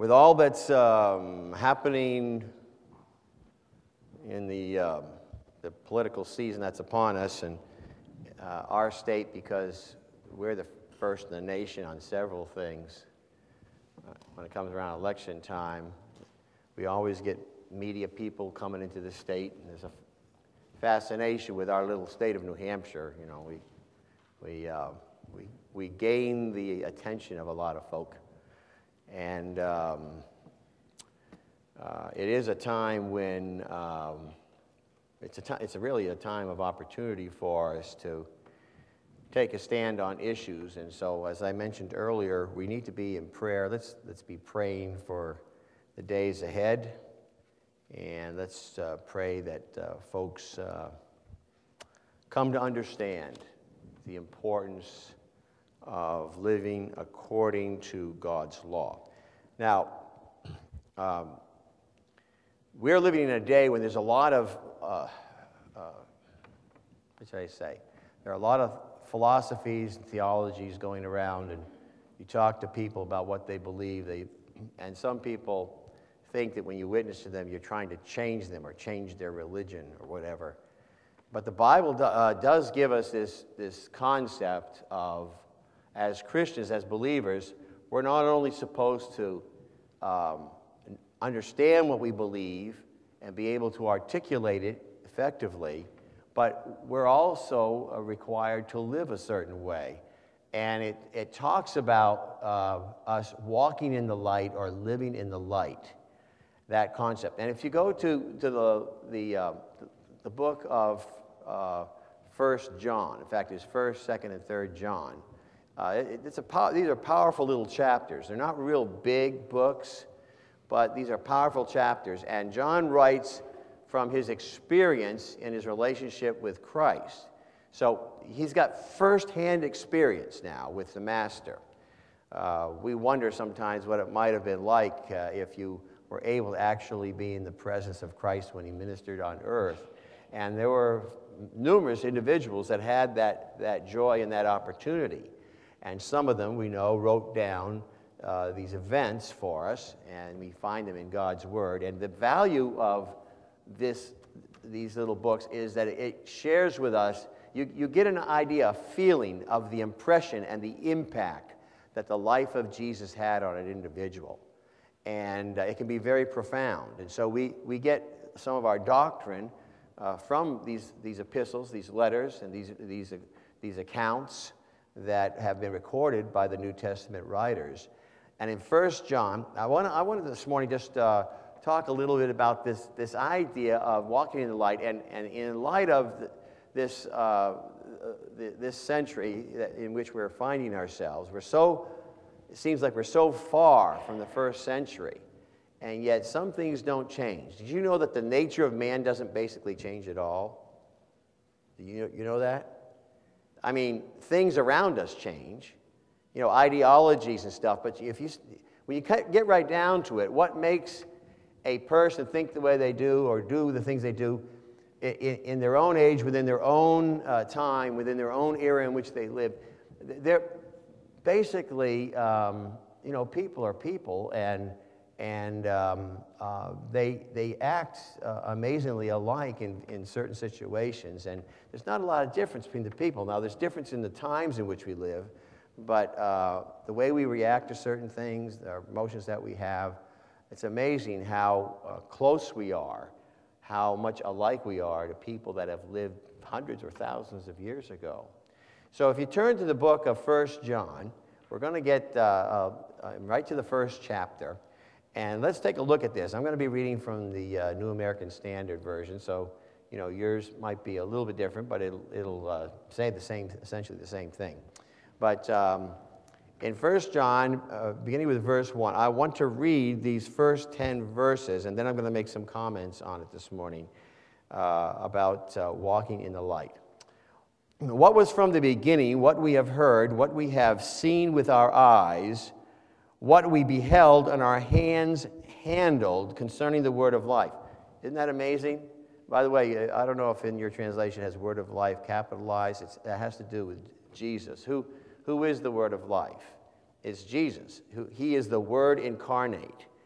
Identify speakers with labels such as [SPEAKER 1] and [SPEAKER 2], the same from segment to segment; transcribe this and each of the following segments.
[SPEAKER 1] with all that's happening in the political season that's upon us and our state, because we're the first in the nation on several things. When it comes around election time, we always get media people coming into the state, and there's a fascination with our little state of New Hampshire. You know, we gain the attention of a lot of folk, and it is a time when it's really a time of opportunity for us to take a stand on issues. And so, as I mentioned earlier, we need to be in prayer. Let's be praying for the days ahead, and let's pray that folks come to understand the importance of living according to God's law. Now, we're living in a day when there's a lot of, what should I say? There are a lot of philosophies and theologies going around, and you talk to people about what they believe, and some people think that when you witness to them, you're trying to change them or change their religion or whatever. But the Bible does give us this concept of, as Christians, as believers, we're not only supposed to understand what we believe and be able to articulate it effectively, but we're also required to live a certain way. And it talks about us walking in the light or living in the light, that concept. And if you go to the book of 1 John, in fact, it's 1st, 2nd, and 3rd John, these are powerful little chapters. They're not real big books, but these are powerful chapters. And John writes from his experience in his relationship with Christ. So he's got first-hand experience now with the Master. We wonder sometimes what it might have been like if you were able to actually be in the presence of Christ when he ministered on earth. And there were numerous individuals that had that joy and that opportunity. And some of them, we know, wrote down these events for us, and we find them in God's Word. And the value of these little books is that it shares with us, you get an idea, a feeling of the impression and the impact that the life of Jesus had on an individual. And it can be very profound. And so we get some of our doctrine from these epistles, these letters, and these accounts that have been recorded by the New Testament writers. And in 1 John, I wanted this morning just talk a little bit about this idea of walking in the light, and in light of this century in which we're finding ourselves. It seems like we're so far from the first century, and yet some things don't change. Did you know that the nature of man doesn't basically change at all? Do you know that? I mean, things around us change, ideologies and stuff, but when you get right down to it, what makes a person think the way they do or do the things they do in their own age, within their own time, within their own era in which they live? They're basically, people are people, and they act amazingly alike in certain situations, and there's not a lot of difference between the people. Now, there's difference in the times in which we live, but the way we react to certain things, the emotions that we have, it's amazing how close we are, how much alike we are to people that have lived hundreds or thousands of years ago. So if you turn to the book of 1 John, we're going to get right to the first chapter. And let's take a look at this. I'm going to be reading from the New American Standard Version, so yours might be a little bit different, but it'll say essentially the same thing. But in 1 John, beginning with verse 1, I want to read these first 10 verses, and then I'm going to make some comments on it this morning about walking in the light. What was from the beginning, what we have heard, what we have seen with our eyes, what we beheld and our hands handled concerning the word of life. Isn't that amazing? By the way, I don't know if in your translation it has word of life capitalized. That has to do with Jesus. Who is the word of life? It's Jesus. He is the Word incarnate.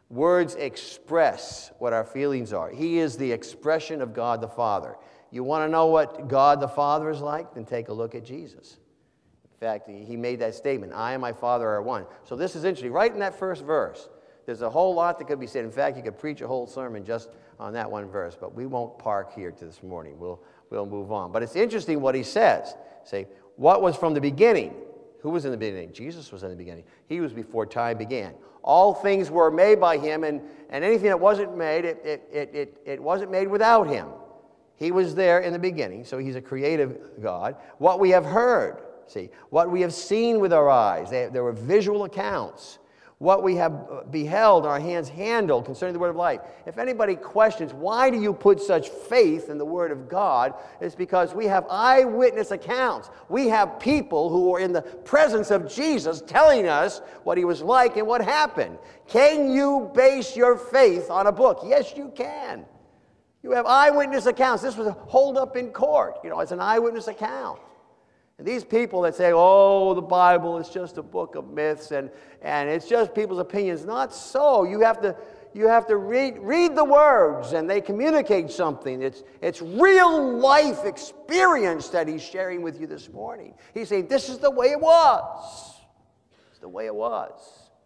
[SPEAKER 1] Words express what our feelings are. He is the expression of God the Father. You want to know what God the Father is like? Then take a look at Jesus. In fact, he made that statement, I and my Father are one. So this is interesting. Right in that first verse, there's a whole lot that could be said. In fact, you could preach a whole sermon just on that one verse, but we won't park here to this morning. We'll move on. But it's interesting what he says. Say, what was from the beginning? Who was in the beginning? Jesus was in the beginning. He was before time began. All things were made by him, and anything that wasn't made, it wasn't made without him. He was there in the beginning, so he's a creative God. What we have heard, see, what we have seen with our eyes, there were visual accounts. What we have beheld, our hands handled concerning the word of life. If anybody questions, why do you put such faith in the word of God? It's because we have eyewitness accounts. We have people who are in the presence of Jesus telling us what he was like and what happened. Can you base your faith on a book? Yes, you can. You have eyewitness accounts. This was holed up in court. It's an eyewitness account. And these people that say, oh, the Bible is just a book of myths and it's just people's opinions. Not so. You have to read the words, and they communicate something. It's real life experience that he's sharing with you this morning. He's saying, this is the way it was. It's the way it was.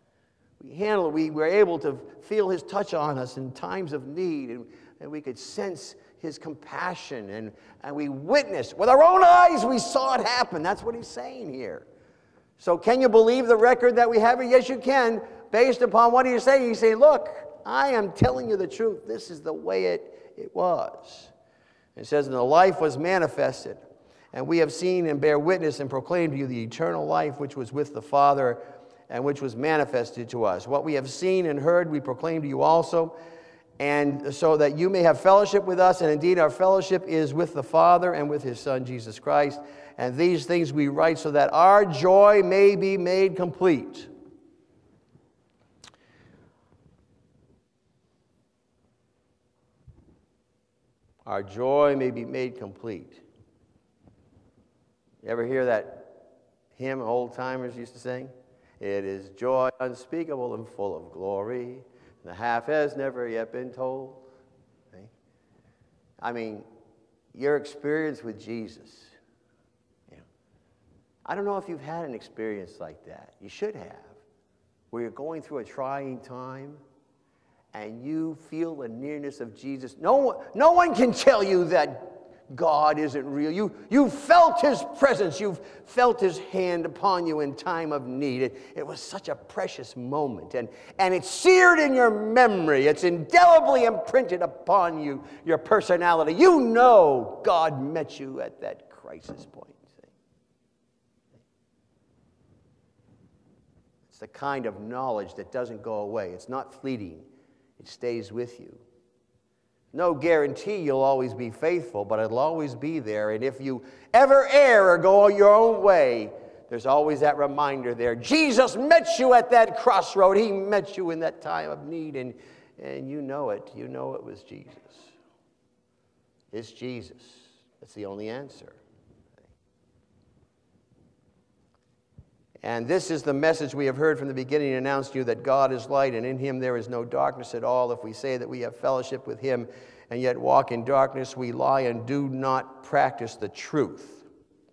[SPEAKER 1] We were able to feel his touch on us in times of need, and we could sense his compassion, and we witnessed. With our own eyes, we saw it happen. That's what he's saying here. So can you believe the record that we have? Yes, you can, based upon what he's saying. He's saying, look, I am telling you the truth. This is the way it was. It says, and the life was manifested, and we have seen and bear witness and proclaim to you the eternal life which was with the Father and which was manifested to us. What we have seen and heard, we proclaim to you also, and so that you may have fellowship with us, and indeed our fellowship is with the Father and with his Son, Jesus Christ. And these things we write so that our joy may be made complete. Our joy may be made complete. You ever hear that hymn old-timers used to sing? It is joy unspeakable and full of glory. The half has never yet been told. Okay? I mean, your experience with Jesus. I don't know if you've had an experience like that. You should have. Where you're going through a trying time and you feel the nearness of Jesus. No one can tell you that God isn't real. You felt his presence. You've felt his hand upon you in time of need. It was such a precious moment. And it's seared in your memory. It's indelibly imprinted upon you, your personality. You know God met you at that crisis point. It's the kind of knowledge that doesn't go away. It's not fleeting. It stays with you. No guarantee you'll always be faithful, but it'll always be there. And if you ever err or go your own way, there's always that reminder there. Jesus met you at that crossroad. He met you in that time of need, and you know it. You know it was Jesus. It's Jesus. That's the only answer. And this is the message we have heard from the beginning and announced to you, that God is light, and in him there is no darkness at all. If we say that we have fellowship with him and yet walk in darkness, we lie and do not practice the truth.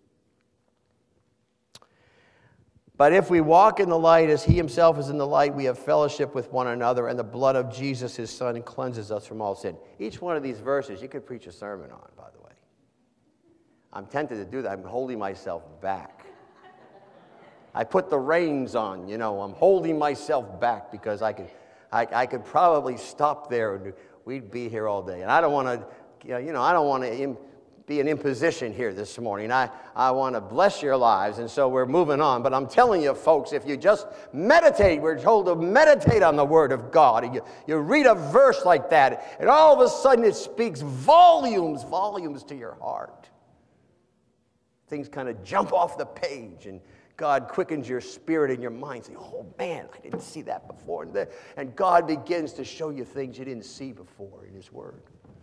[SPEAKER 1] But if we walk in the light as he himself is in the light, we have fellowship with one another, and the blood of Jesus, his Son, cleanses us from all sin. Each one of these verses you could preach a sermon on, by the way. I'm tempted to do that. I'm holding myself back. I put the reins on, I'm holding myself back because I could probably stop there and we'd be here all day. And I don't want to, I don't want to be an imposition here this morning. I want to bless your lives, and so we're moving on. But I'm telling you, folks, if you just meditate, we're told to meditate on the Word of God. And you read a verse like that, and all of a sudden it speaks volumes to your heart. Things kind of jump off the page, and God quickens your spirit and your mind. Say, oh man, I didn't see that before. And God begins to show you things you didn't see before in his word.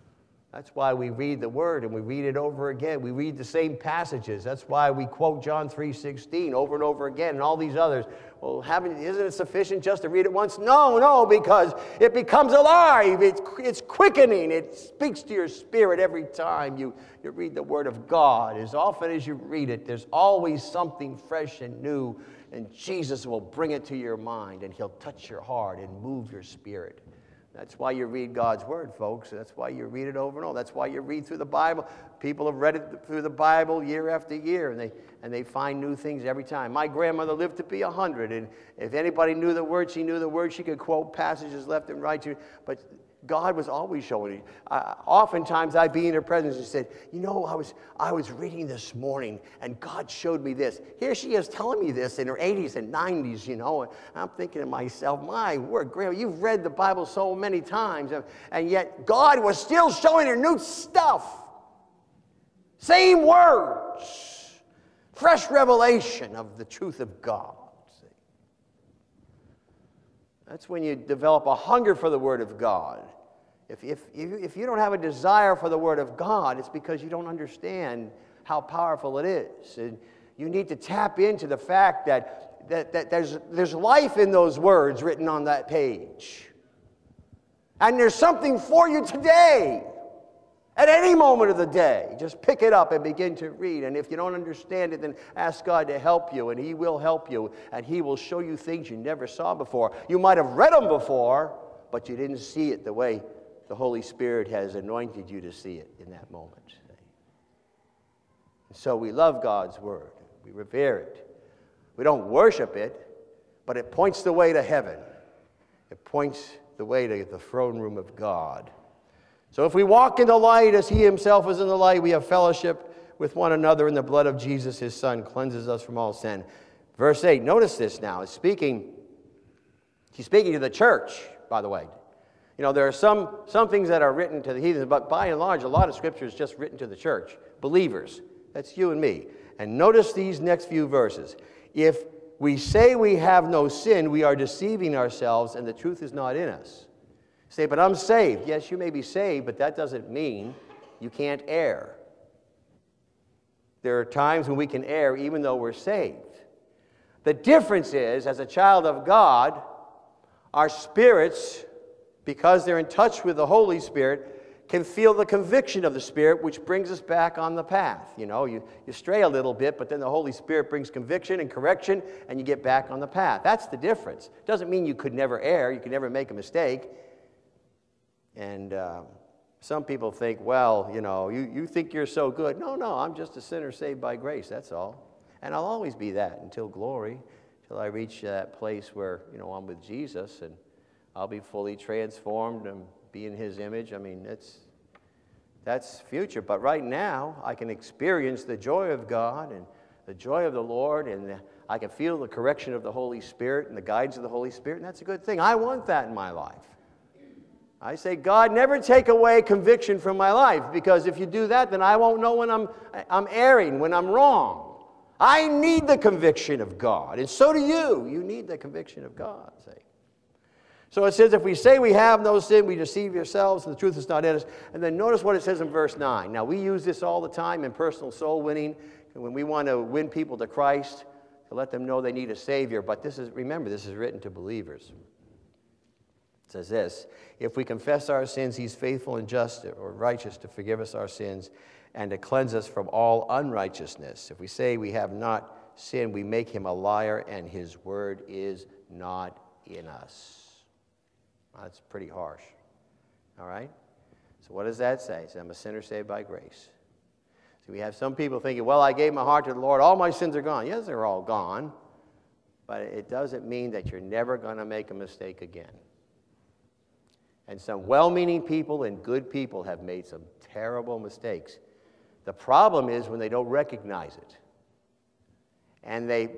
[SPEAKER 1] That's why we read the Word and we read it over again. We read the same passages. That's why we quote John 3:16 over and over again and all these others. Well, isn't it sufficient just to read it once? No, because it becomes alive. It's quickening. It speaks to your spirit every time you read the Word of God. As often as you read it, there's always something fresh and new, and Jesus will bring it to your mind, and He'll touch your heart and move your spirit. That's why you read God's Word, folks. That's why you read it over and over. That's why you read through the Bible. People have read it through the Bible year after year, and they find new things every time. My grandmother lived to be 100, and if anybody knew the Word, she knew the Word. She could quote passages left and right. But God was always showing it. Oftentimes I'd be in her presence and said, you know, I was reading this morning and God showed me this. Here she is telling me this in her 80s and 90s, you know. And I'm thinking to myself, my word, Grandma, you've read the Bible so many times, and yet God was still showing her new stuff. Same words. Fresh revelation of the truth of God. That's when you develop a hunger for the Word of God. If you don't have a desire for the Word of God, it's because you don't understand how powerful it is. And you need to tap into the fact that there's life in those words written on that page. And there's something for you today. At any moment of the day, just pick it up and begin to read. And if you don't understand it, then ask God to help you, and He will help you, and He will show you things you never saw before. You might have read them before, but you didn't see it the way the Holy Spirit has anointed you to see it in that moment. And so we love God's Word. We revere it. We don't worship it, but it points the way to heaven. It points the way to the throne room of God. So if we walk in the light as He Himself is in the light, we have fellowship with one another, and the blood of Jesus, His Son, cleanses us from all sin. Verse 8, notice this now. He's speaking to the church, by the way. You know, there are some things that are written to the heathens, but by and large, a lot of Scripture is just written to the church. Believers. That's you and me. And notice these next few verses. If we say we have no sin, we are deceiving ourselves, and the truth is not in us. Say, but I'm saved. Yes, you may be saved, but that doesn't mean you can't err. There are times when we can err even though we're saved. The difference is, as a child of God, our spirits, because they're in touch with the Holy Spirit, can feel the conviction of the Spirit, which brings us back on the path. You know, you stray a little bit, but then the Holy Spirit brings conviction and correction, and you get back on the path. That's the difference. Doesn't mean you could never err, you could never make a mistake. And some people think, well, you know, you think you're so good. No, I'm just a sinner saved by grace, that's all. And I'll always be that until glory, till I reach that place where, you know, I'm with Jesus and I'll be fully transformed and be in His image. I mean, that's future. But right now, I can experience the joy of God and the joy of the Lord, and I can feel the correction of the Holy Spirit and the guidance of the Holy Spirit, and that's a good thing. I want that in my life. I say, God, never take away conviction from my life, because if you do that, then I won't know when I'm erring, when I'm wrong. I need the conviction of God, and so do you. You need the conviction of God. See? So it says, if we say we have no sin, we deceive ourselves, and the truth is not in us. And then notice what it says in verse 9. Now, we use this all the time in personal soul winning, when we want to win people to Christ, to let them know they need a Savior. But remember, this is written to believers. It says this, if we confess our sins, He's faithful and just or righteous to forgive us our sins and to cleanse us from all unrighteousness. If we say we have not sinned, we make Him a liar, and His word is not in us. That's pretty harsh. All right? So what does that say? It says, I'm a sinner saved by grace. So we have some people thinking, well, I gave my heart to the Lord, all my sins are gone. Yes, they're all gone, but it doesn't mean that you're never going to make a mistake again. And some well-meaning people and good people have made some terrible mistakes. The problem is when they don't recognize it. And they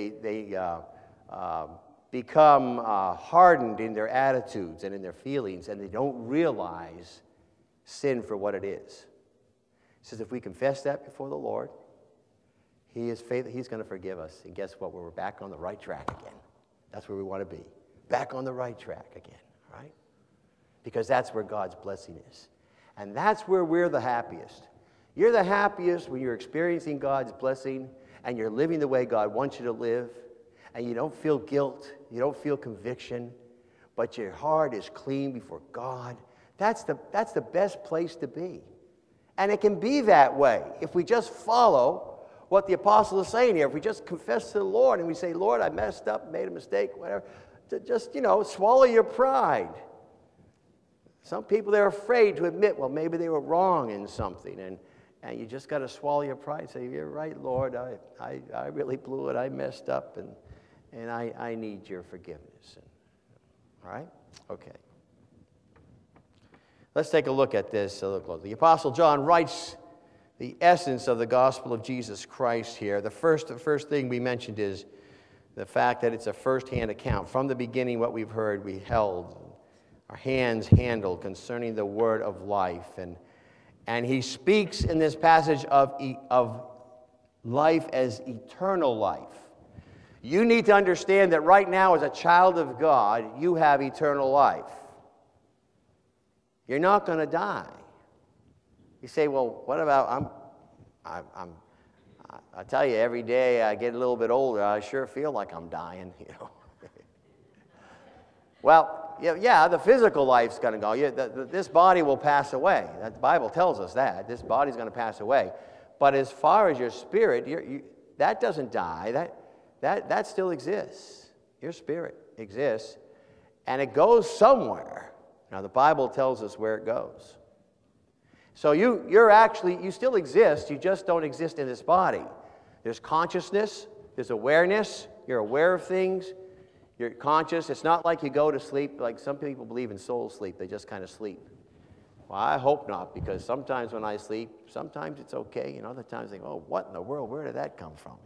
[SPEAKER 1] become hardened in their attitudes and in their feelings, and they don't realize sin for what it is. It says if we confess that before the Lord, He is faithful. He's going to forgive us. And guess what? We're back on the right track again. That's where we want to be. Back on the right track again, right? Because that's where God's blessing is. And that's where we're the happiest. You're the happiest when you're experiencing God's blessing and you're living the way God wants you to live, and you don't feel guilt, you don't feel conviction, but your heart is clean before God. That's the best place to be. And it can be that way if we just follow what the apostle is saying here. If we just confess to the Lord and we say, Lord, I messed up, made a mistake, whatever, to just, swallow your pride. Some people, they're afraid to admit, well, maybe they were wrong in something, and you just got to swallow your pride and say, you're right, Lord, I really blew it, I messed up, and I need your forgiveness. All right? Okay. Let's take a look at this a little closer. The Apostle John writes the essence of the gospel of Jesus Christ here. The first thing we mentioned is the fact that it's a first-hand account. From the beginning, what we've heard, we held, our hands handled concerning the word of life. And he speaks in this passage of life as eternal life. You need to understand that right now, as a child of God, you have eternal life. You're not going to die. You say, well, what about, I tell you, every day I get a little bit older, I sure feel like I'm dying, Well, yeah, the physical life's going to go. This body will pass away. The Bible tells us that. This body's going to pass away. But as far as your spirit, that doesn't die. That still exists. Your spirit exists, and it goes somewhere. Now, the Bible tells us where it goes. So you still exist, you just don't exist in this body. There's consciousness, there's awareness, you're aware of things, you're conscious. It's not like you go to sleep, like some people believe in soul sleep, they just kind of sleep. Well, I hope not, because sometimes when I sleep, sometimes it's okay, other times I think, oh, what in the world, where did that come from,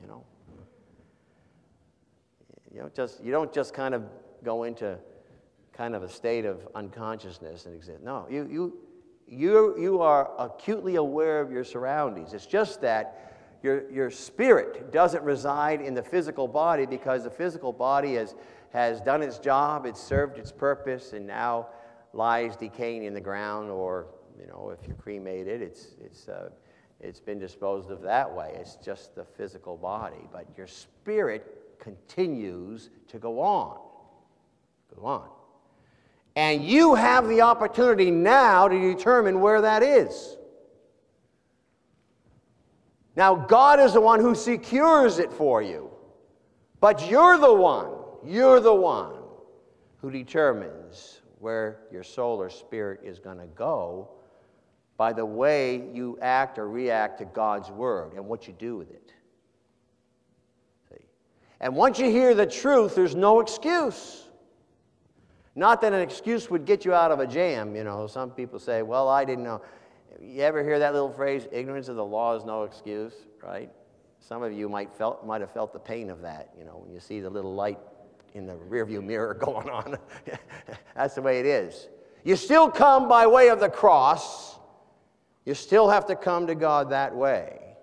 [SPEAKER 1] You don't just kind of go into kind of a state of unconsciousness and exist. No, you are acutely aware of your surroundings. It's just that your spirit doesn't reside in the physical body, because the physical body has done its job, it's served its purpose, and now lies decaying in the ground, or if you're cremated, it's been disposed of that way. It's just the physical body, but your spirit continues to go on. Go on. And you have the opportunity now to determine where that is. Now, God is the one who secures it for you. But you're the one who determines where your soul or spirit is going to go by the way you act or react to God's word and what you do with it. See? And once you hear the truth, there's no excuse. Not that an excuse would get you out of a jam, Some people say, well, I didn't know. You ever hear that little phrase, ignorance of the law is no excuse, right? Some of you might have felt the pain of that, when you see the little light in the rearview mirror going on. That's the way it is. You still come by way of the cross. You still have to come to God that way.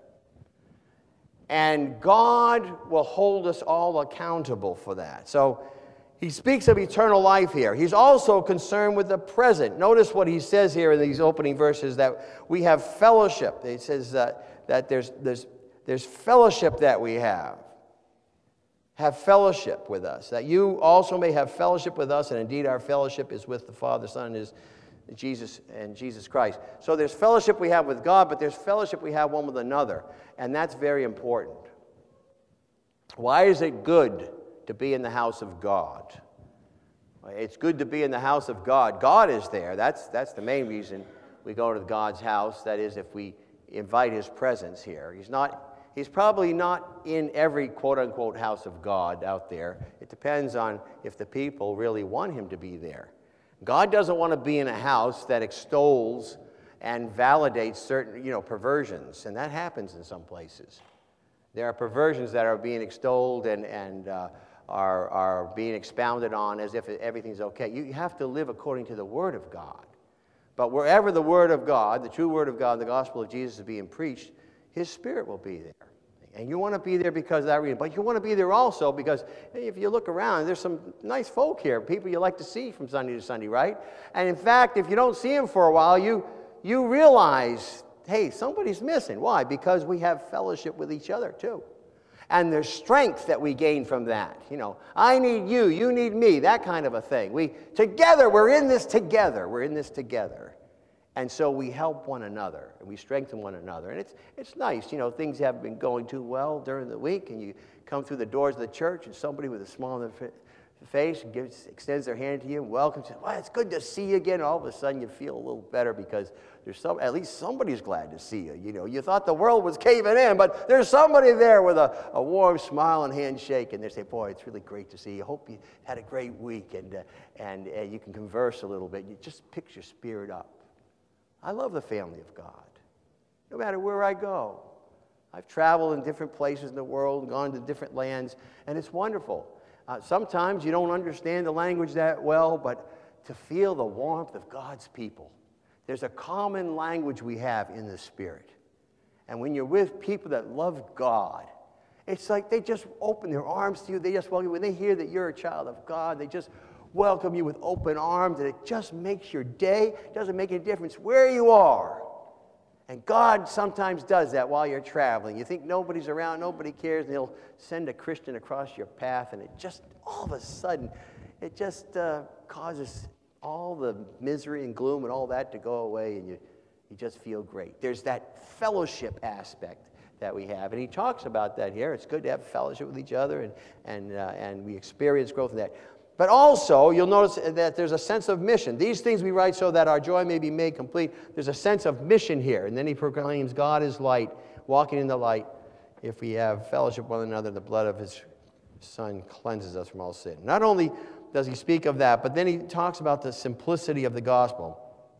[SPEAKER 1] And God will hold us all accountable for that. So, he speaks of eternal life here. He's also concerned with the present. Notice what he says here in these opening verses, that we have fellowship. He says that there's fellowship that we have. Have fellowship with us. That you also may have fellowship with us, and indeed our fellowship is with the Father, Son, and Jesus Christ. So there's fellowship we have with God, but there's fellowship we have one with another. And that's very important. Why is it good to be in the house of God? It's good to be in the house of God. God is there. That's the main reason we go to God's house. That is, if we invite His presence here. He's probably not in every quote-unquote house of God out there. It depends on if the people really want Him to be there. God doesn't want to be in a house that extols and validates certain, perversions, and that happens in some places. There are perversions that are being extolled and are being expounded on as if everything's okay. You have to live according to the Word of God. But wherever the Word of God, the true Word of God, the gospel of Jesus is being preached, His Spirit will be there. And you want to be there because of that reason. But you want to be there also because if you look around, there's some nice folk here, people you like to see from Sunday to Sunday, right? And in fact, if you don't see them for a while, you you realize, hey, somebody's missing. Why? Because we have fellowship with each other too. And there's strength that we gain from that. You know, I need you, you need me, that kind of a thing. Together, we're in this together. We're in this together. And so we help one another, and we strengthen one another. And it's nice, you know, things haven't been going too well during the week, and you come through the doors of the church, and somebody with a smile on their face extends their hand to you and welcomes you. Well, it's good to see you again. And all of a sudden, you feel a little better because at least somebody's glad to see you. You know, you thought the world was caving in, but there's somebody there with a warm smile and handshake, and they say, boy, it's really great to see you. Hope you had a great week, and you can converse a little bit. You just picks your spirit up. I love the family of God, no matter where I go. I've traveled in different places in the world and gone to different lands, and it's wonderful. Sometimes you don't understand the language that well, but to feel the warmth of God's people. There's a common language we have in the Spirit. And when you're with people that love God, it's like they just open their arms to you. They just welcome you. When they hear that you're a child of God, they just welcome you with open arms, and it just makes your day. It doesn't make any difference where you are. And God sometimes does that while you're traveling. You think nobody's around, nobody cares, and He'll send a Christian across your path, and it just, all of a sudden, it just causes all the misery and gloom and all that to go away, and you just feel great. There's that fellowship aspect that we have, and he talks about that here. It's good to have fellowship with each other, and we experience growth in that. But also, you'll notice that there's a sense of mission. These things we write so that our joy may be made complete. There's a sense of mission here. And then he proclaims God is light, walking in the light. If we have fellowship with one another, the blood of His Son cleanses us from all sin. Not only does he speak of that, but then he talks about the simplicity of the gospel.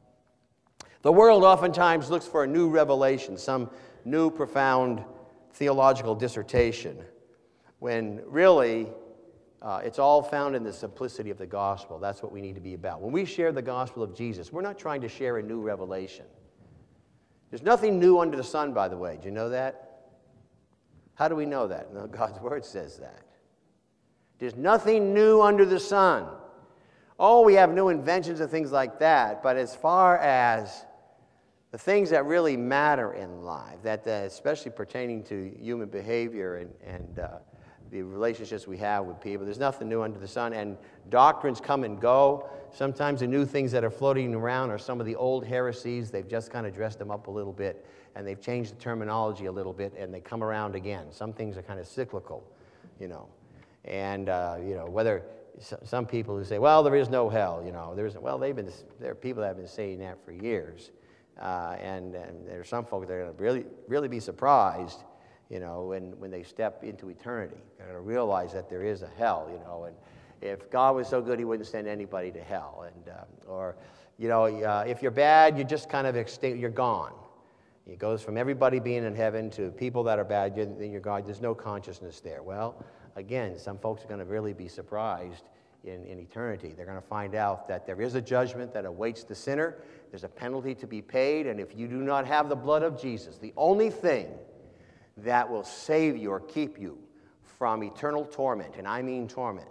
[SPEAKER 1] The world oftentimes looks for a new revelation, some new profound theological dissertation, when really it's all found in the simplicity of the gospel. That's what we need to be about. When we share the gospel of Jesus, we're not trying to share a new revelation. There's nothing new under the sun, by the way. Do you know that? How do we know that? No, God's Word says that. There's nothing new under the sun. Oh, we have new inventions and things like that, but as far as the things that really matter in life, that especially pertaining to human behavior and the relationships we have with people, there's nothing new under the sun, and doctrines come and go. Sometimes the new things that are floating around are some of the old heresies. They've just kind of dressed them up a little bit, and they've changed the terminology a little bit, and they come around again. Some things are kind of cyclical, you know. And, you know, whether some people who say, well, there is no hell, you know. There are people that have been saying that for years. And there are some folks that are going to really be surprised, you know, when they step into eternity. They're going to realize that there is a hell, you know. And if God was so good, He wouldn't send anybody to hell. And or, you know, if you're bad, you just kind of you're gone. It goes from everybody being in heaven to people that are bad, then you're gone. There's no consciousness there. Well, again, some folks are going to really be surprised in eternity. They're going to find out that there is a judgment that awaits the sinner. There's a penalty to be paid, and if you do not have the blood of Jesus, the only thing that will save you or keep you from eternal torment, and I mean torment,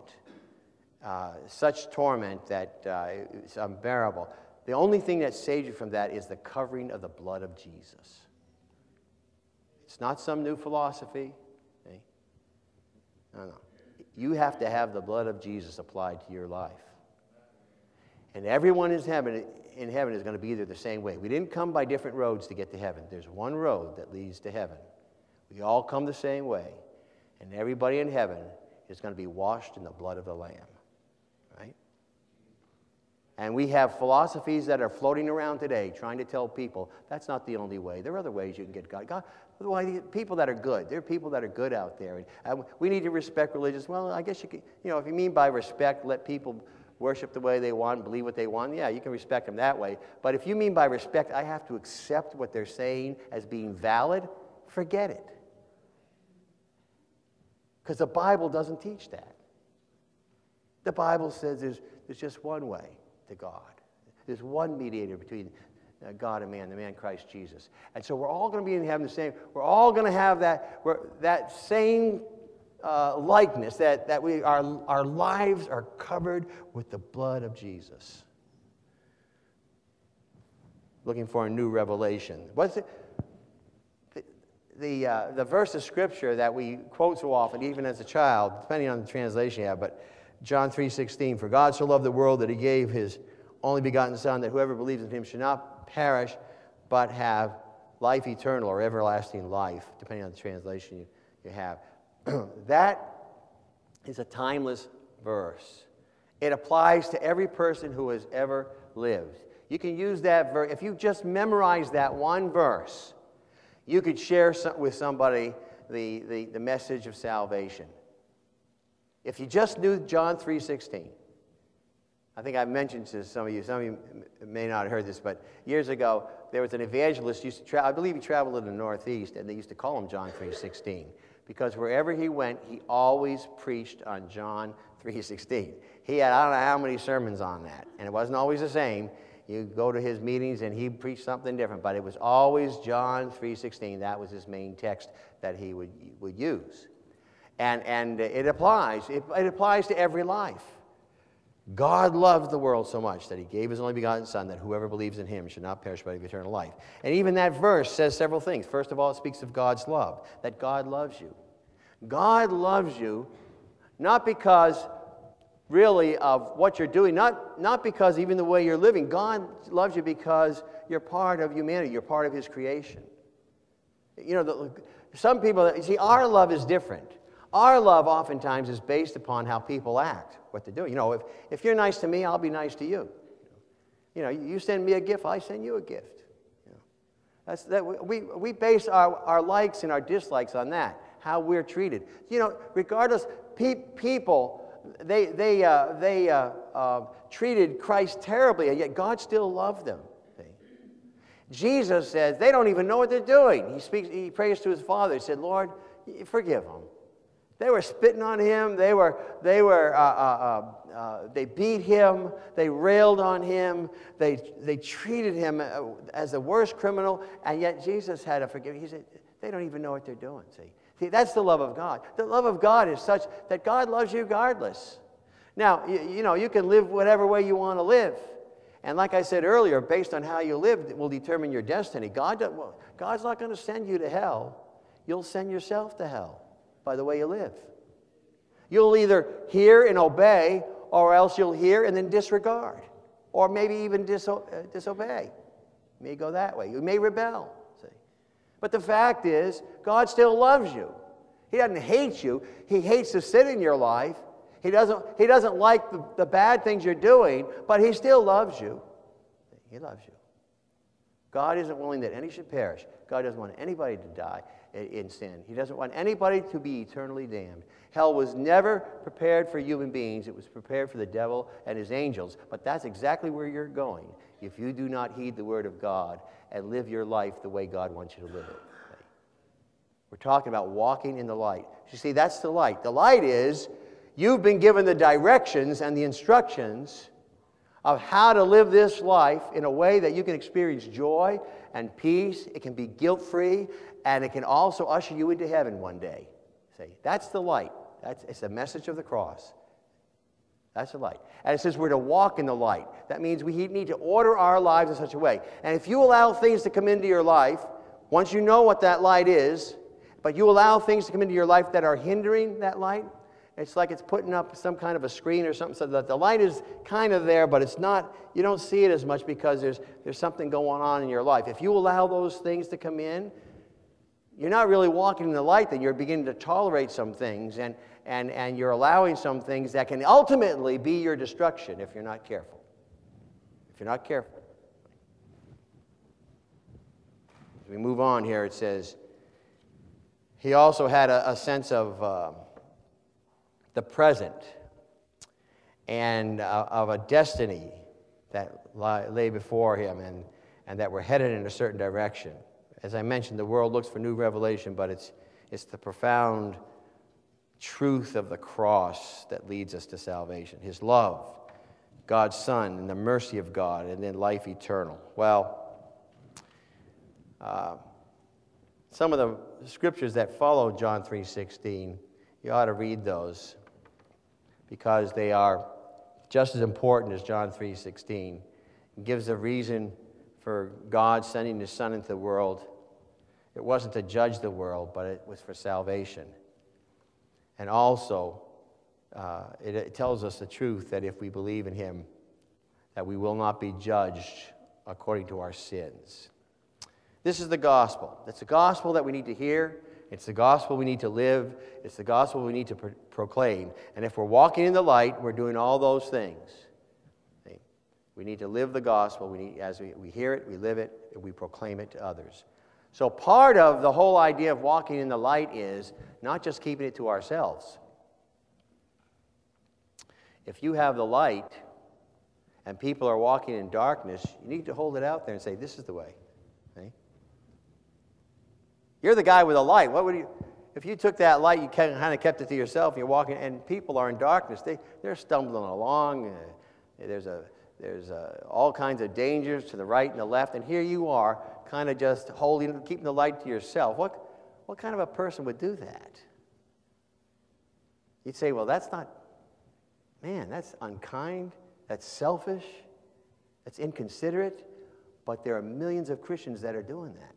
[SPEAKER 1] such torment that is unbearable, the only thing that saves you from that is the covering of the blood of Jesus. It's not some new philosophy. Okay? No. You have to have the blood of Jesus applied to your life. And everyone in heaven is going to be there the same way. We didn't come by different roads to get to heaven. There's one road that leads to heaven. We all come the same way. And everybody in heaven is going to be washed in the blood of the Lamb. Right? And we have philosophies that are floating around today trying to tell people that's not the only way. There are other ways you can get God. People that are good. There are people that are good out there. And we need to respect religions. Well, I guess you can, you know, if you mean by respect, let people worship the way they want, believe what they want, yeah, you can respect them that way. But if you mean by respect, I have to accept what they're saying as being valid, forget it. Because the Bible doesn't teach that. The Bible says there's just one way to God. There's one mediator between God and man, the man Christ Jesus. And so we're all going to be in heaven the same. We're all going to have that same likeness, that our lives are covered with the blood of Jesus. looking for a new revelation. What's it? The verse of Scripture that we quote so often, even as a child, depending on the translation you have, but John 3:16, "For God so loved the world that he gave his only begotten Son, that whoever believes in him should not perish, but have life eternal," or everlasting life, depending on the translation you have. That is a timeless verse. It applies to every person who has ever lived. You can use that verse. If you just memorize that one verse, you could share with somebody the message of salvation. If you just knew John 3:16, I think I've mentioned to some of you may not have heard this, but years ago, there was an evangelist, I believe he traveled in the Northeast, and they used to call him John 3:16, because wherever he went, he always preached on John 3:16. He had, I don't know how many sermons on that, and it wasn't always the same. You go to his meetings, and he preached something different, but it was always John 3:16. That was his main text that he would use. And it applies. It applies to every life. God loved the world so much that he gave his only begotten Son, that whoever believes in him should not perish but have eternal life. And even that verse says several things. First of all, it speaks of God's love, that God loves you. God loves you not because really of what you're doing, not because even the way you're living. God loves you because you're part of humanity. You're part of his creation. You know, some people, you see, our love is different. Our love oftentimes is based upon how people act, what they're doing. You know, if you're nice to me, I'll be nice to you. You know, you send me a gift, I send you a gift. You know, we base our likes and our dislikes on that, how we're treated. You know, regardless, people, they treated Christ terribly, and yet God still loved them. Jesus says they don't even know what they're doing. He prays to his Father. He said, "Lord, forgive them." They were spitting on him. They beat him. They railed on him. They treated him as the worst criminal, and yet Jesus had to forgive. He said, they don't even know what they're doing. See, that's the love of God. The love of God is such that God loves you regardless. Now, you know, you can live whatever way you want to live. And like I said earlier, based on how you live, it will determine your destiny. God's not going to send you to hell. You'll send yourself to hell by the way you live. You'll either hear and obey, or else you'll hear and then disregard, or maybe even disobey. You may go that way. You may rebel. See? But the fact is, God still loves you. He doesn't hate you. He hates to sit in your life. He doesn't like the bad things you're doing, but he still loves you. He loves you. God isn't willing that any should perish. God doesn't want anybody to die in sin. He doesn't want anybody to be eternally damned. Hell was never prepared for human beings. It was prepared for the devil and his angels. But that's exactly where you're going if you do not heed the word of God and live your life the way God wants you to live it. We're talking about walking in the light. You see, that's the light. The light is you've been given the directions and the instructions of how to live this life in a way that you can experience joy and peace. It can be guilt-free, and it can also usher you into heaven one day. See, that's the light. It's the message of the cross. That's the light. And it says we're to walk in the light. That means we need to order our lives in such a way. And if you allow things to come into your life, once you know what that light is, but you allow things to come into your life that are hindering that light, it's like it's putting up some kind of a screen or something so that the light is kind of there, but it's not, you don't see it as much because there's something going on in your life. If you allow those things to come in, you're not really walking in the light, then you're beginning to tolerate some things, and you're allowing some things that can ultimately be your destruction if you're not careful. If you're not careful. As we move on here, it says, he also had a sense of the present and of a destiny that lay before him and that were headed in a certain direction. As I mentioned, the world looks for new revelation, but it's the profound truth of the cross that leads us to salvation. His love, God's Son, and the mercy of God, and then life eternal. Well, some of the scriptures that follow John 3:16, you ought to read those because they are just as important as John 3:16. It gives a reason for God sending His Son into the world. It wasn't to judge the world, but it was for salvation. And also, it tells us the truth that if we believe in Him, that we will not be judged according to our sins. This is the gospel. It's the gospel that we need to hear. It's the gospel we need to live. It's the gospel we need to proclaim. And if we're walking in the light, we're doing all those things. We need to live the gospel. As we hear it, we live it, and we proclaim it to others. So part of the whole idea of walking in the light is not just keeping it to ourselves. If you have the light and people are walking in darkness, you need to hold it out there and say, this is the way. Okay? You're the guy with the light. If you took that light, you kind of kept it to yourself, you're walking, and people are in darkness. They're stumbling along. There's all kinds of dangers to the right and the left, and here you are, kind of just keeping the light to yourself. What kind of a person would do that? You'd say, well, that's unkind, that's selfish, that's inconsiderate, but there are millions of Christians that are doing that.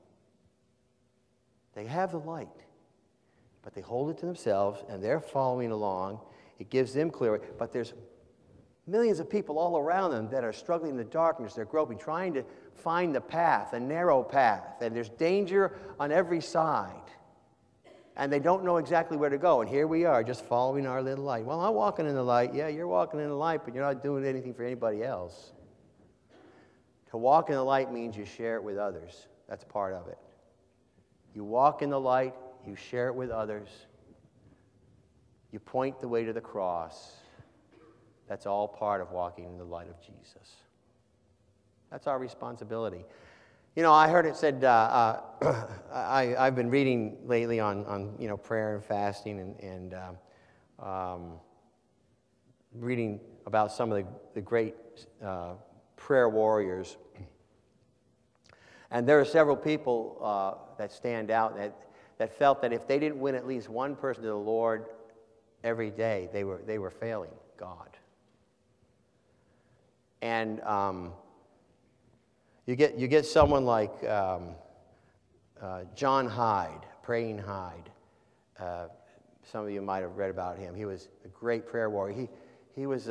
[SPEAKER 1] They have the light, but they hold it to themselves, and they're following along. It gives them clarity, but there's millions of people all around them that are struggling in the darkness. They're groping, trying to find the path, a narrow path, and there's danger on every side. And they don't know exactly where to go. And here we are, just following our little light. Well, I'm walking in the light. Yeah, you're walking in the light, but you're not doing anything for anybody else. To walk in the light means you share it with others. That's part of it. You walk in the light, you share it with others. You point the way to the cross. That's all part of walking in the light of Jesus. That's our responsibility. You know, I heard it said, I've been reading lately on prayer and fasting and reading about some of the great prayer warriors. And there are several people that stand out that felt that if they didn't win at least one person to the Lord every day, they were failing God. And you get someone like John Hyde, Praying Hyde. Some of you might have read about him. He was a great prayer warrior. He was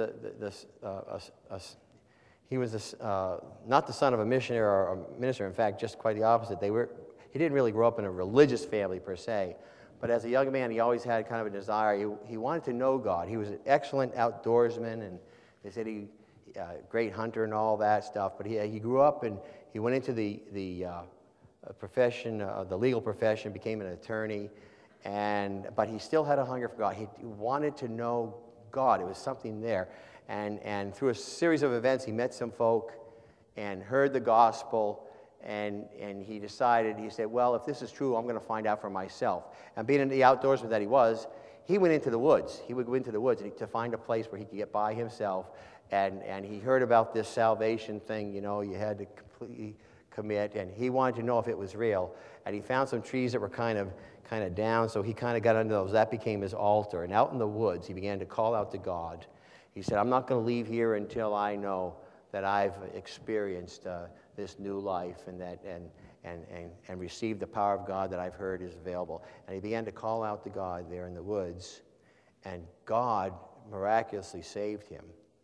[SPEAKER 1] not the son of a missionary or a minister. In fact, just quite the opposite. He didn't really grow up in a religious family per se, but as a young man, he always had kind of a desire. He wanted to know God. He was an excellent outdoorsman, and they said great hunter and all that stuff. But he grew up and he went into the profession, the legal profession, became an attorney, but he still had a hunger for God. He wanted to know God. It was something there. And through a series of events, he met some folk and heard the gospel, and he said, well, if this is true, I'm going to find out for myself. And being in the outdoorsman that he went into the woods. He would go into the woods to find a place where he could get by himself. And he heard about this salvation thing, you had to completely commit, and he wanted to know if it was real. And he found some trees that were kind of down, so he kind of got under those. That became his altar. And out in the woods, he began to call out to God. He said, I'm not going to leave here until I know that I've experienced this new life and received the power of God that I've heard is available. And he began to call out to God there in the woods, and God miraculously saved him.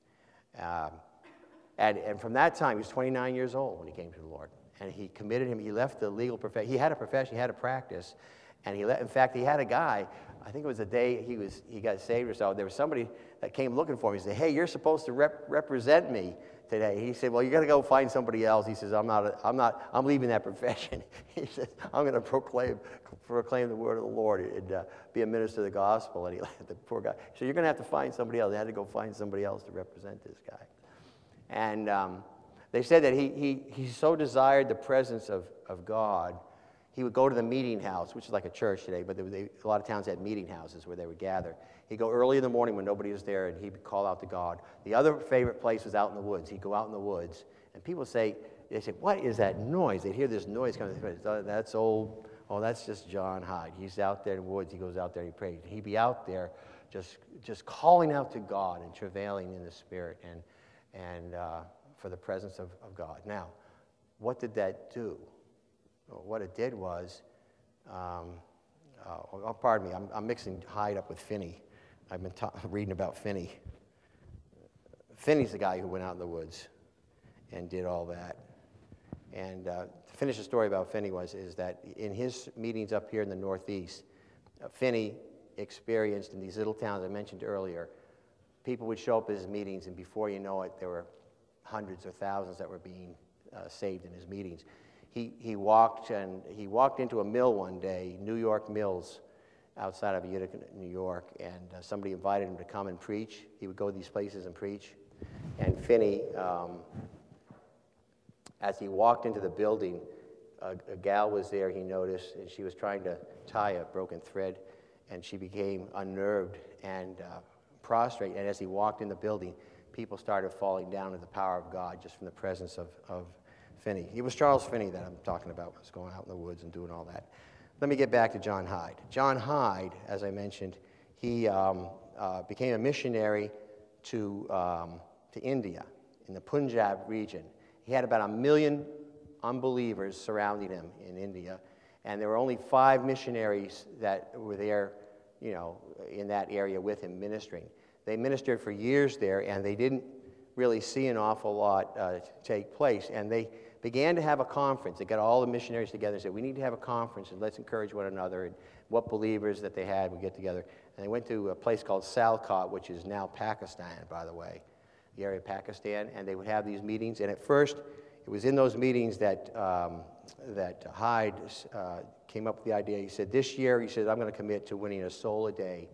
[SPEAKER 1] And from that time, he was 29 years old when he came to the Lord. And he committed him. He left the legal profession. He had a profession. He had a practice. And in fact, he had a guy, I think it was the day he got saved or so, there was somebody that came looking for him. He said, hey, you're supposed to represent me today. He said, well, you got to go find somebody else. He says, I'm leaving that profession. He says, I'm going to proclaim the word of the Lord and be a minister of the gospel. And the poor guy. So you're going to have to find somebody else. They had to go find somebody else to represent this guy. And they said that he so desired the presence of God, he would go to the meeting house, which is like a church today, but a lot of towns had meeting houses where they would gather. He'd go early in the morning when nobody was there, and he'd call out to God. The other favorite place was out in the woods. He'd go out in the woods, and people they say, what is that noise? They'd hear this noise coming. That's old. Oh, that's just John Hyde. He's out there in the woods. He goes out there and he prays. He'd be out there just calling out to God and travailing in the Spirit and for the presence of God. Now, what did that do? Well, what it did was, pardon me, I'm mixing Hyde up with Finney. I've been reading about Finney. Finney's the guy who went out in the woods and did all that. And to finish the story about Finney is that in his meetings up here in the Northeast, Finney experienced in these little towns I mentioned earlier, people would show up at his meetings, and before you know it, there were hundreds or thousands that were being saved in his meetings. He walked into a mill one day, New York Mills, outside of Utica, New York, and somebody invited him to come and preach. He would go to these places and preach. And Finney, as he walked into the building, a gal was there, he noticed, and she was trying to tie a broken thread, and she became unnerved and prostrate. And as he walked in the building, people started falling down to the power of God just from the presence of Finney. It was Charles Finney that I'm talking about, was going out in the woods and doing all that. Let me get back to John Hyde. John Hyde, as I mentioned, he became a missionary to India in the Punjab region. He had about 1 million unbelievers surrounding him in India, and there were only 5 missionaries that were there, in that area with him ministering. They ministered for years there, and they didn't really see an awful lot take place, and they began to have a conference. They got all the missionaries together and said, we need to have a conference, and let's encourage one another, and what believers that they had would get together. And they went to a place called Sialkot, which is now Pakistan, by the way, the area of Pakistan, and they would have these meetings. And at first, it was in those meetings that Hyde came up with the idea. He said, this year, he said, I'm going to commit to winning a soul a day,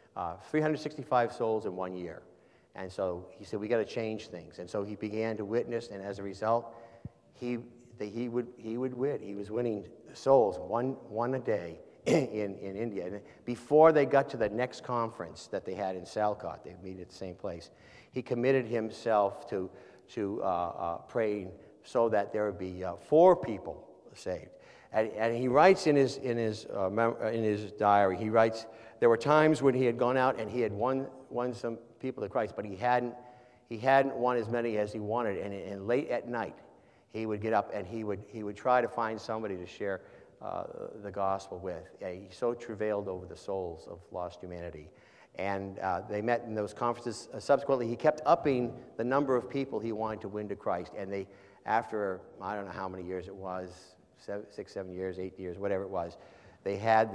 [SPEAKER 1] 365 souls in 1 year. And so he said, we got to change things. And so he began to witness, and as a result, he would win. He was winning souls, one a day in India. And before they got to the next conference that they had in Sialkot, they meet at the same place, he committed himself to praying so that there would be 4 people saved. And he writes in his diary, he writes, there were times when he had gone out and he had won some people to Christ, but he hadn't won as many as he wanted. And late at night, he would get up and he would try to find somebody to share the gospel with. He so travailed over the souls of lost humanity. And they met in those conferences. Subsequently, he kept upping the number of people he wanted to win to Christ. And they, after, I don't know how many years it was, 6, 7 years, 8 years, whatever it was, they had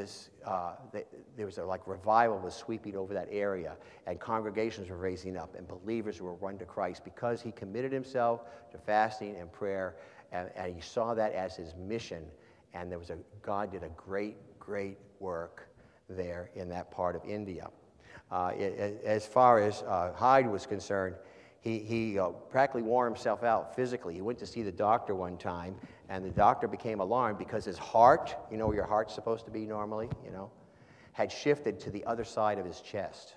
[SPEAKER 1] there was a revival was sweeping over that area, and congregations were raising up, and believers were run to Christ because he committed himself to fasting and prayer, and he saw that as his mission, and God did a great, great work there in that part of India. As far as Hyde was concerned, he practically wore himself out physically. He went to see the doctor one time, and the doctor became alarmed because his heart, where your heart's supposed to be normally, had shifted to the other side of his chest.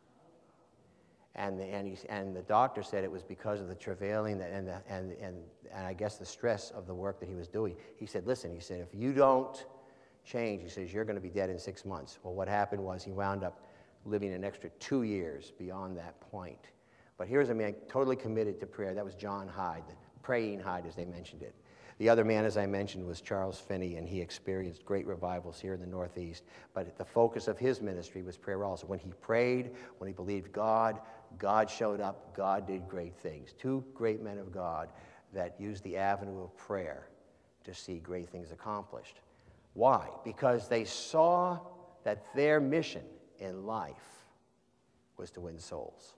[SPEAKER 1] And the doctor said it was because of the travailing and I guess the stress of the work that he was doing. He said, listen, he said, if you don't change, he says, you're going to be dead in 6 months. Well, what happened was he wound up living an extra 2 years beyond that point. But here's a man totally committed to prayer. That was John Hyde, the praying Hyde, as they mentioned it. The other man, as I mentioned, was Charles Finney, and he experienced great revivals here in the Northeast. But the focus of his ministry was prayer also. When he prayed, when he believed God, God showed up. God did great things. 2 great men of God that used the avenue of prayer to see great things accomplished. Why? Because they saw that their mission in life was to win souls.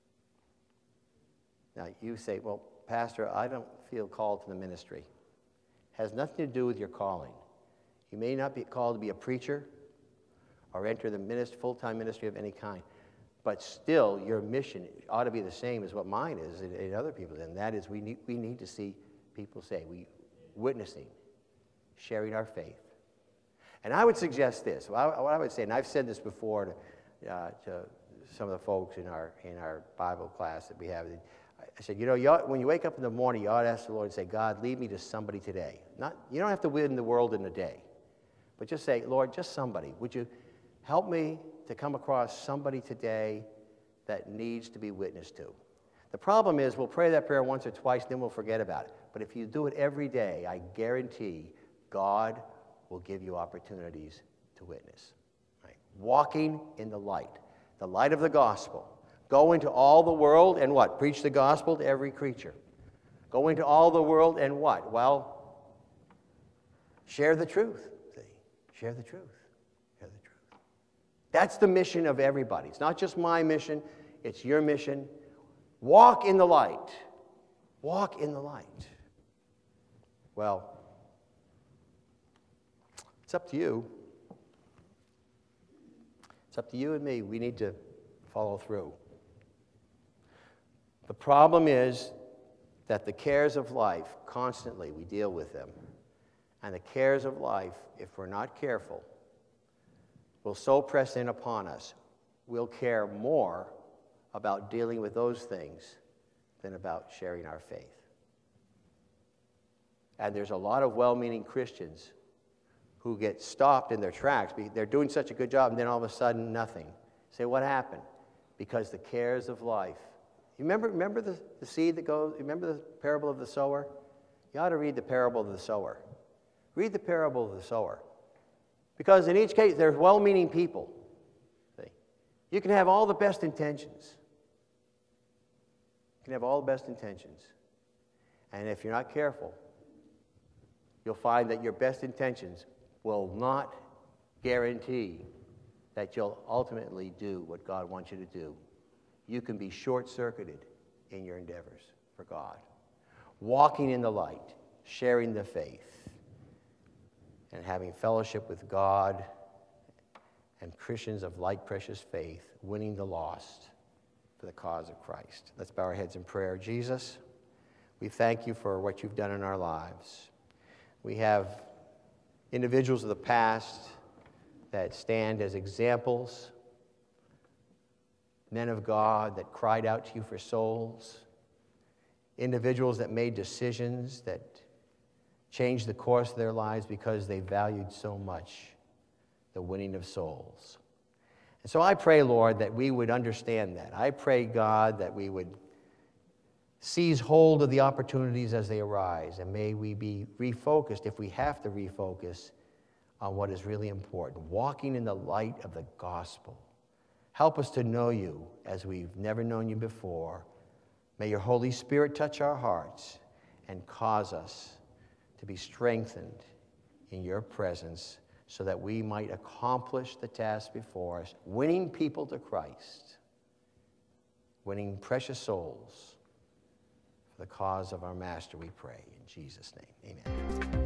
[SPEAKER 1] Now, you say, well, Pastor, I don't feel called to the ministry. It has nothing to do with your calling. You may not be called to be a preacher or enter the full-time ministry of any kind, but still your mission ought to be the same as what mine is and other people's, and that is we need to see people saved, witnessing, sharing our faith. And I would suggest this. What I would say, and I've said this before to some of the folks in our Bible class that we have, I said, when you wake up in the morning, you ought to ask the Lord and say, God, lead me to somebody today. You don't have to win the world in a day, but just say, Lord, just somebody. Would you help me to come across somebody today that needs to be witnessed to? The problem is we'll pray that prayer once or twice, then we'll forget about it. But if you do it every day, I guarantee God will give you opportunities to witness. Right? Walking in the light of the gospel. Go into all the world and what? Preach the gospel to every creature. Go into all the world and what? Well, share the truth. See? Share the truth. Share the truth. That's the mission of everybody. It's not just my mission, it's your mission. Walk in the light. Walk in the light. Well, it's up to you. It's up to you and me. We need to follow through. The problem is that the cares of life, constantly we deal with them. And the cares of life, if we're not careful, will so press in upon us, we'll care more about dealing with those things than about sharing our faith. And there's a lot of well-meaning Christians who get stopped in their tracks. They're doing such a good job, and then all of a sudden, nothing. Say, what happened? Because the cares of life. You remember the seed that goes, remember the parable of the sower? You ought to read the parable of the sower. Read the parable of the sower. Because in each case, there's well-meaning people. See? You can have all the best intentions. You can have all the best intentions. And if you're not careful, you'll find that your best intentions will not guarantee that you'll ultimately do what God wants you to do. You can be short-circuited in your endeavors for God. Walking in the light, sharing the faith, and having fellowship with God and Christians of like precious faith, winning the lost for the cause of Christ. Let's bow our heads in prayer. Jesus, we thank you for what you've done in our lives. We have individuals of the past that stand as examples, men of God that cried out to you for souls, individuals that made decisions that changed the course of their lives because they valued so much the winning of souls. And so I pray, Lord, that we would understand that. I pray, God, that we would seize hold of the opportunities as they arise, and may we be refocused, if we have to refocus, on what is really important, walking in the light of the gospel. Help us to know you as we've never known you before. May your Holy Spirit touch our hearts and cause us to be strengthened in your presence so that we might accomplish the task before us, winning people to Christ, winning precious souls for the cause of our Master, we pray. In Jesus' name, amen.